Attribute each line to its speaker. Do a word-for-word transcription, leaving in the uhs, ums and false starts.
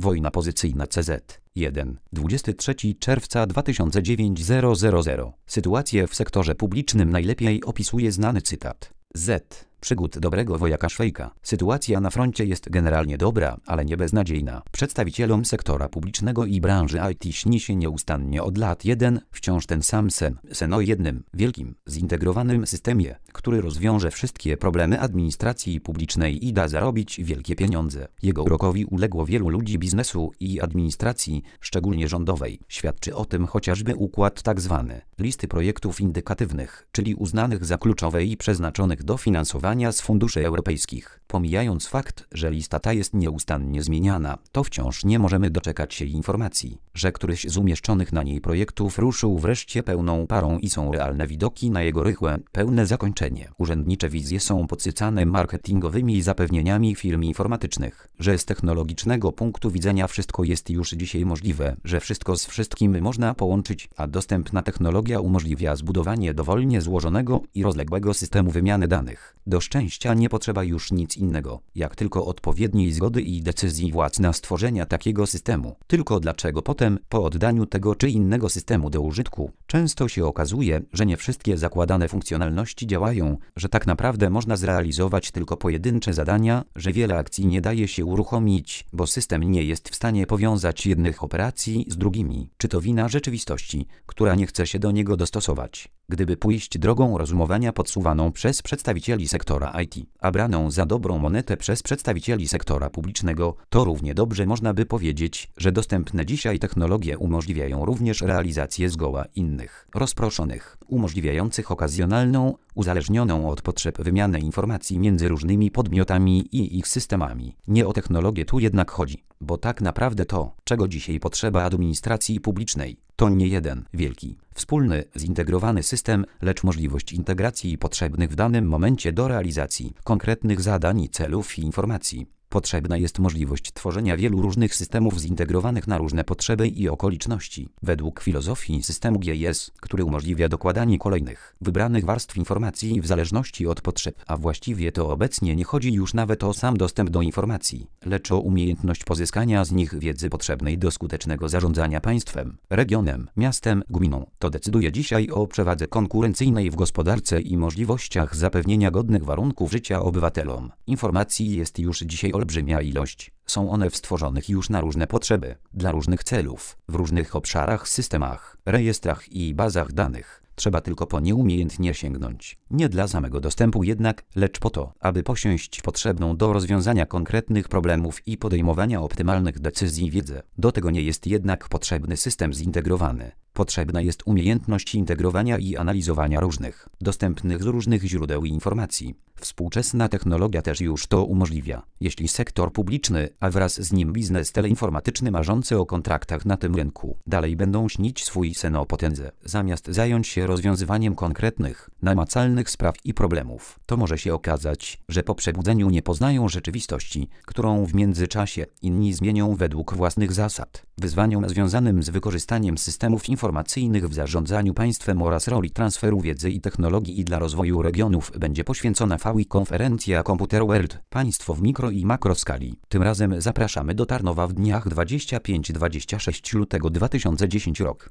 Speaker 1: Wojna pozycyjna C Z jeden. dwudziestego trzeciego czerwca dwa tysiące dziewiątego. Sytuację w sektorze publicznym najlepiej opisuje znany cytat. Z. Przygód dobrego wojaka Szwejka. Sytuacja na froncie jest generalnie dobra, ale nie beznadziejna. Przedstawicielom sektora publicznego i branży I T śni się nieustannie od lat jeden wciąż ten sam sen. Sen o jednym, wielkim, zintegrowanym systemie, który rozwiąże wszystkie problemy administracji publicznej i da zarobić wielkie pieniądze. Jego urokowi uległo wielu ludzi biznesu i administracji, szczególnie rządowej. Świadczy o tym chociażby układ tzw. listy projektów indykatywnych, czyli uznanych za kluczowe i przeznaczonych do finansowania z funduszy europejskich. Pomijając fakt, że lista ta jest nieustannie zmieniana, to wciąż nie możemy doczekać się informacji, że któryś z umieszczonych na niej projektów ruszył wreszcie pełną parą i są realne widoki na jego rychłe, pełne zakończenie. Urzędnicze wizje są podsycane marketingowymi zapewnieniami firm informatycznych, że z technologicznego punktu widzenia wszystko jest już dzisiaj możliwe, że wszystko z wszystkim można połączyć, a dostępna technologia umożliwia zbudowanie dowolnie złożonego i rozległego systemu wymiany danych. Do szczęścia nie potrzeba już nic innego, jak tylko odpowiedniej zgody i decyzji władz na stworzenie takiego systemu. Tylko dlaczego potem, po oddaniu tego czy innego systemu do użytku, często się okazuje, że nie wszystkie zakładane funkcjonalności działają, że tak naprawdę można zrealizować tylko pojedyncze zadania, że wiele akcji nie daje się uruchomić, bo system nie jest w stanie powiązać jednych operacji z drugimi. Czy to wina rzeczywistości, która nie chce się do niego dostosować? Gdyby pójść drogą rozumowania podsuwaną przez przedstawicieli sektora I T, a braną za dobrą monetę przez przedstawicieli sektora publicznego, to równie dobrze można by powiedzieć, że dostępne dzisiaj technologie umożliwiają również realizację zgoła innych, rozproszonych, umożliwiających okazjonalną, uzależnioną od potrzeb wymianę informacji między różnymi podmiotami i ich systemami. Nie o technologię tu jednak chodzi, bo tak naprawdę to, czego dzisiaj potrzeba administracji publicznej, to nie jeden wielki, wspólny, zintegrowany system, lecz możliwość integracji potrzebnych w danym momencie do realizacji konkretnych zadań i celów i informacji. Potrzebna jest możliwość tworzenia wielu różnych systemów zintegrowanych na różne potrzeby i okoliczności. Według filozofii systemu G S, który umożliwia dokładanie kolejnych, wybranych warstw informacji w zależności od potrzeb, a właściwie to obecnie nie chodzi już nawet o sam dostęp do informacji, lecz o umiejętność pozyskania z nich wiedzy potrzebnej do skutecznego zarządzania państwem, regionem, miastem, gminą. To decyduje dzisiaj o przewadze konkurencyjnej w gospodarce i możliwościach zapewnienia godnych warunków życia obywatelom. Informacji jest już dzisiaj olbrzymia ilość. Są one w stworzonych już na różne potrzeby, dla różnych celów, w różnych obszarach, systemach, rejestrach i bazach danych. Trzeba tylko po nie umiejętnie sięgnąć. Nie dla samego dostępu jednak, lecz po to, aby posiąść potrzebną do rozwiązania konkretnych problemów i podejmowania optymalnych decyzji wiedzę. Do tego nie jest jednak potrzebny system zintegrowany. Potrzebna jest umiejętność integrowania i analizowania różnych, dostępnych z różnych źródeł informacji. Współczesna technologia też już to umożliwia. Jeśli sektor publiczny, a wraz z nim biznes teleinformatyczny marzący o kontraktach na tym rynku, dalej będą śnić swój sen o potędze, zamiast zająć się rozwiązywaniem konkretnych, namacalnych spraw i problemów, to może się okazać, że po przebudzeniu nie poznają rzeczywistości, którą w międzyczasie inni zmienią według własnych zasad. Wyzwaniom związanym z wykorzystaniem systemów informacyjnych w zarządzaniu państwem oraz roli transferu wiedzy i technologii i dla rozwoju regionów będzie poświęcona V I konferencja Computer World, państwo w mikro i makroskali. Tym razem zapraszamy do Tarnowa w dniach dwudziestego piątego do dwudziestego szóstego lutego dwa tysiące dziesiątego rok.